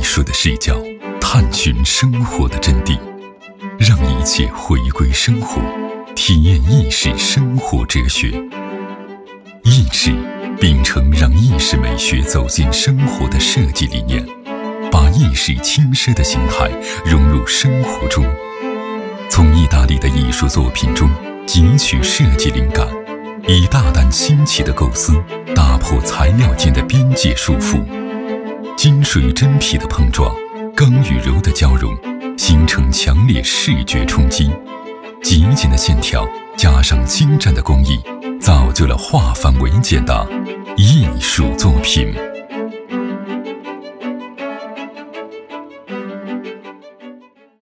术的视角，探寻生活的真谛，让一切回归生活，体验意识生活哲学。意识秉承让意识美学走进生活的设计理念，把意识轻奢的形态融入生活中，从意大利的艺术作品中汲取设计灵感，以大胆新奇的构思打破材料间的边界束缚，金水真皮的碰撞，刚与柔的交融，形成强烈视觉冲击。极简的线条加上精湛的工艺，造就了化繁为简的艺术作品。